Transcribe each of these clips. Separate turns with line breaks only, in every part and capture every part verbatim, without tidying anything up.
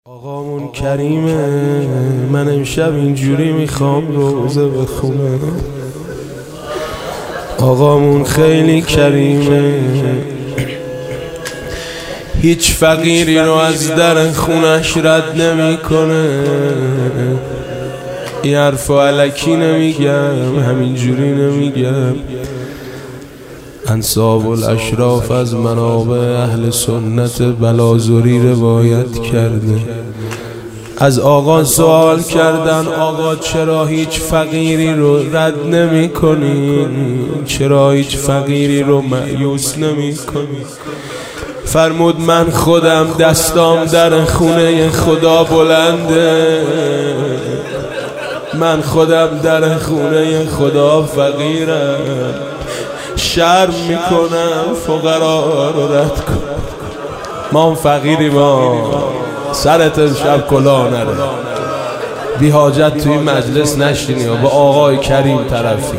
آقامون کریمه، من امشب اینجوری میخوام روزه بخونم. آقامون خیلی کریمه، هیچ فقیری رو از در خونش رد نمیکنه. این حرف الکی نمیگم، همینجوری نمیگم. انصاب الاشراف از منابع اهل سنت بلازری روایت کرده. از آقا سوال کردن آقا چرا هیچ فقیری رو رد نمی کنی؟ چرا هیچ فقیری رو مایوس نمی کنی؟ فرمود من خودم دستام در خونه خدا بلنده، من خودم در خونه خدا فقیرم، شرم میکنم فقرا رو رد کن. ما هم فقیری، ما سرت امشب کلاه نره، بی حاجت توی مجلس نشینی و با آقای کریم طرفی.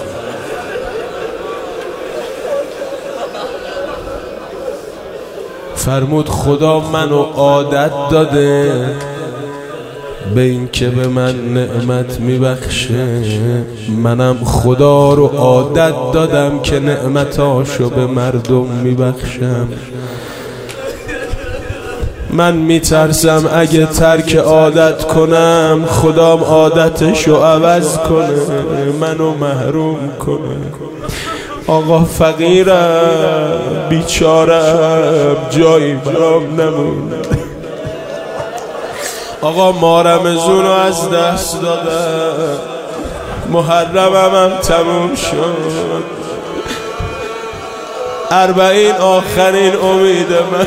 فرمود خدا منو عادت داده به این که به من نعمت میبخشه، منم خدا رو عادت دادم که نعمتاشو به مردم میبخشم. من میترسم اگه ترک عادت کنم خدام عادتشو عوض کنه، منو محروم کنه. آقا فقیرم، بیچارم، جایی برام نمونه. آقا ما رمضون رو از دست دادم، محرمم هم تموم شد، اربعین آخرین امید من.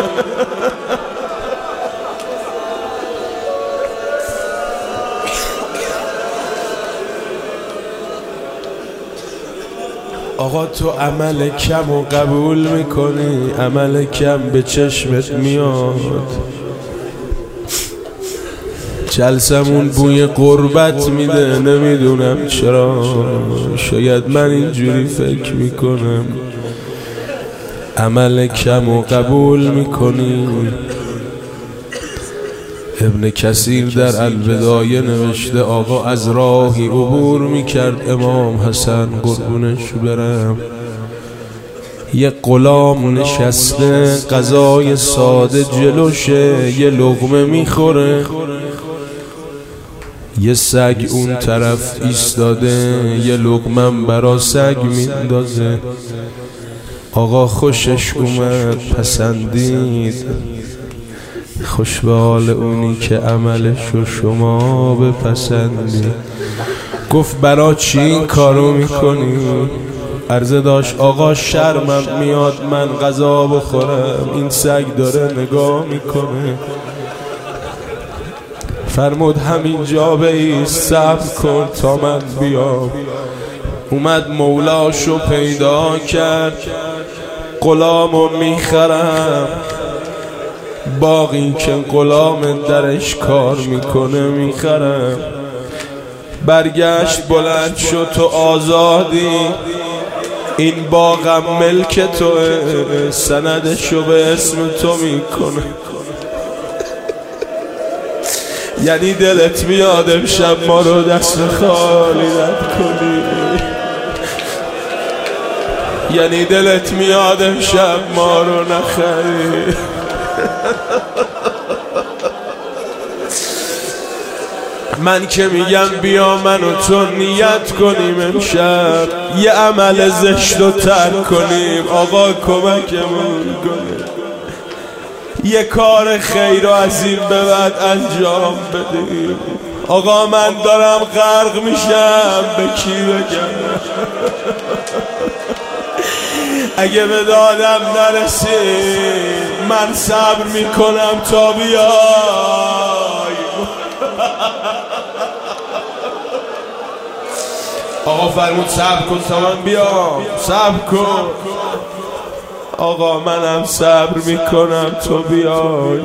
آقا تو عمل کم و قبول میکنی، عمل کم به چشمت میاد. جلسمون بوی قربت میده، نمیدونم چرا، شاید من اینجوری فکر میکنم. عمل کم و قبول میکنی. ابن کثیر در البدایه نوشته آقا از راهی عبور میکرد امام حسن قربونش برم، یه غلام نشسته غذای ساده جلوشه، یه لقمه میخوره، یه سگ اون طرف ایستاده، یه لقمه برا سگ میندازه. آقا خوشش اومد، پسندید، خوش به حال اونی که عملشو شما بپسندید. گفت برا چی این کارو میکنی؟ عرضه داشت آقا شرمم میاد من غذا بخورم، این سگ داره نگاه میکنه. فرمود همینجا بایست، صبر کن تا من بیام. اومد مولاشو پیدا کرد، غلامو میخرم، باقی که غلام درش کار میکنه میخرم. برگشت بلند شد تو آزادی، این باغم ملک توه، سندشو به اسم تو میکنه. یعنی دلت میاد امشب ما رو دست خالی رد کنی، یعنی دلت میاد امشب ما رو نخری. من که میگم بیا من و تو نیت کنیم امشب یه عمل زشت رو ترک کنیم. آقا کمکمون کنه، یه کار خیر و از این به بعد انجام بدیم. آقا من دارم غرق میشم، به کی بگم؟ اگه به دادم نرسید من صبر میکنم تا بیای. آقا فرمود صبر کن تا من بیام، صبر کن. آقا منم صبر میکنم تو بیای.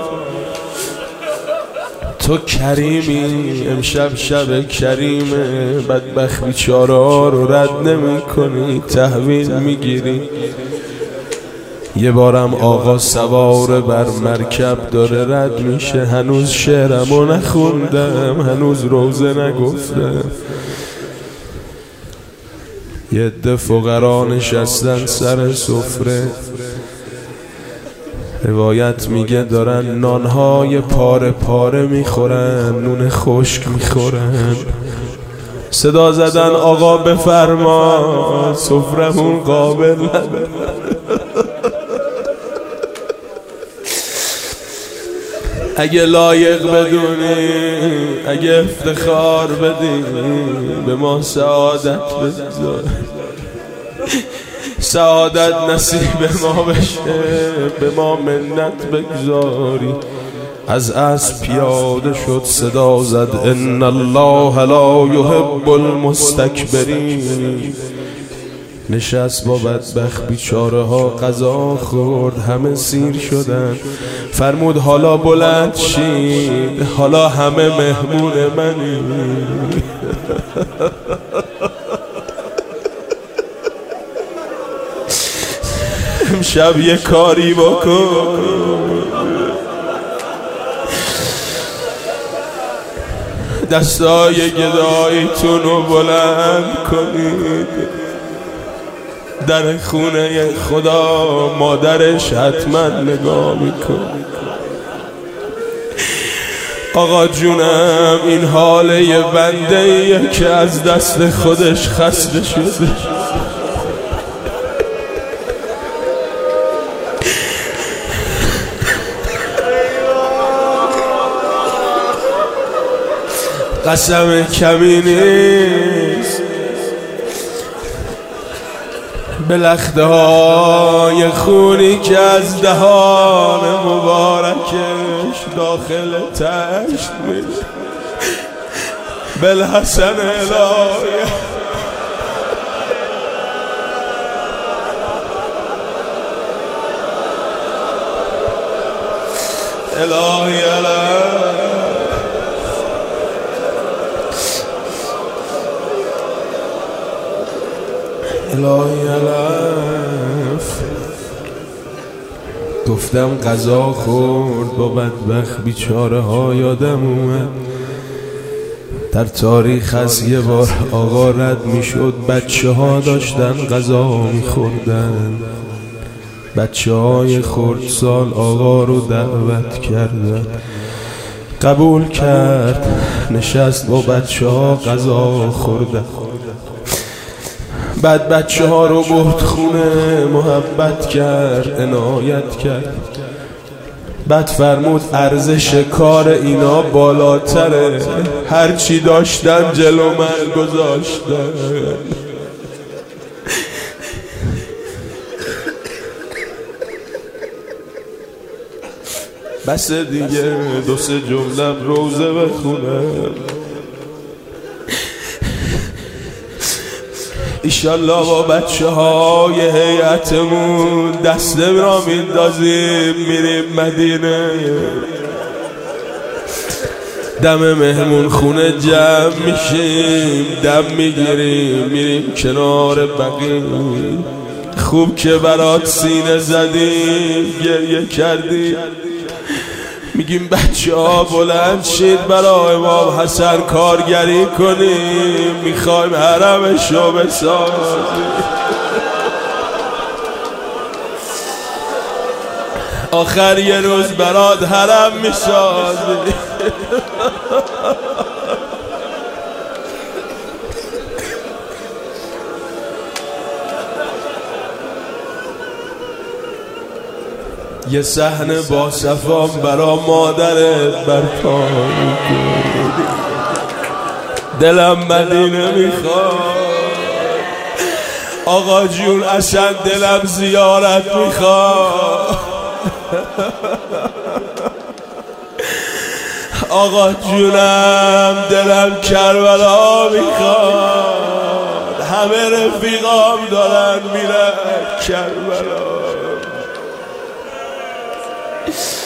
تو کریمی، امشب شب کریمه، بدبخت بیچاره ها رو رد نمی کنی، تحویل میگیری. یه بارم آقا سوار بر مرکب داره رد میشه، هنوز شعرمو نخوندم، هنوز روزه نگفتم. یه عده فقرا نشستن سر سفره، روایت میگه دارن نانهای پاره پاره میخورن، نون خشک میخورن. صدا زدن آقا بفرما سفرمون قابل نداره. اگه لایق بدونی، اگه افتخار بدی، به ما سعادت بذار، سعادت نصیب ما بشه، به ما منت بگذاری. از اسب پیاده شد، صدا زد ان الله لا یحب المستکبرین. نشست با بدبخت بیچاره ها غذا خورد، همه سیر شدن. فرمود حالا بلند شید، حالا همه مهمون منی. امشب یه کاری بکن، دستای گداییتون رو بلند کنید. در خونه خدا مادرش حتما نگاه میکن. آقا جونم این حال یه بنده ایه که از دست خودش خسته شده. قسم کمی نیست به لخته های خونی که از دهان مبارکش داخل تشت میره. بالحسن الهی الهی الهی الهی الف. گفتم غذا خورد با بدبخت بیچاره ها، یادم اومد در تاریخ از یه بار آقا رد میشد، بچه ها داشتن غذا میخوردن. بچه های خردسال آقا رو دعوت کردن، قبول کرد، نشست با بچه ها غذا خوردن. بعد بچه ها رو برد خونه، محبت کرد، عنایت کرد. بعد فرمود ارزش کار اینا بالاتره، هرچی داشتن جلو من گذاشتن. بس دیگه دو سه جمله روزه بخونم، ایشالله با بچه های هیئتمون دسته را میندازیم میریم مدینه. دم مهمون خونه جمع میشیم، دم میگیریم میریم کنار بقیه. خوب که برات سینه زدیم، گریه کردیم، میگیم بچه ها بلند شید برای امام حسن کارگری کنیم، میخوایم حرمشو بسازیم. آخر یه روز برات حرم میسازیم. یه صحنه با صفام برا مادرت برپا میکنی، دلم مدینه میخواد. آقا جون اصلا دلم زیارت میخواد. آقا جونم دلم کربلا میخواد. همه رفیقام دارن میرن کربلا.